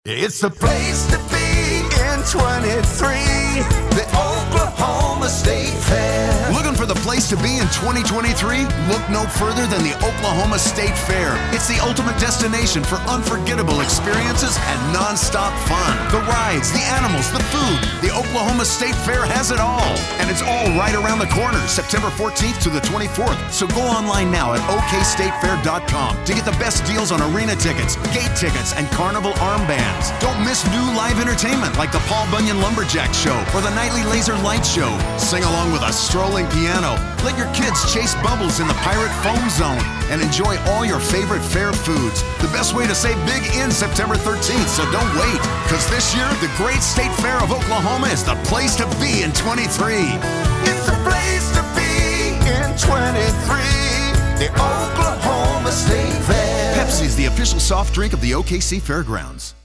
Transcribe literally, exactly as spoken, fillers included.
It's the place to be in twenty-three, the Oklahoma State Fair. Looking for the place to be in twenty twenty-three? Look no further than the Oklahoma State Fair. It's the ultimate destination for unforgettable experiences and non-stop fun. The rides, the animals, the food. The Oklahoma State Fair has it all. And it's all right around the corner, September fourteenth to the twenty-fourth. So go online now at o k state fair dot com to get the best deals on arena tickets, gate tickets, and carnival armbands. Don't miss new live entertainment like the Paul Bunyan Lumberjack Show or the Nightly Laser Light Show. Sing along with a strolling piano. Let your kids chase bubbles in the Pirate Foam Zone and enjoy all your favorite fair foods. The best way to save big ends September thirteenth, so don't wait. Because this year, the Great State Fair of Oklahoma is the place to be in twenty-three. It's the place to be in twenty-three, the Oklahoma State Fair. Pepsi is the official soft drink of the O K C Fairgrounds.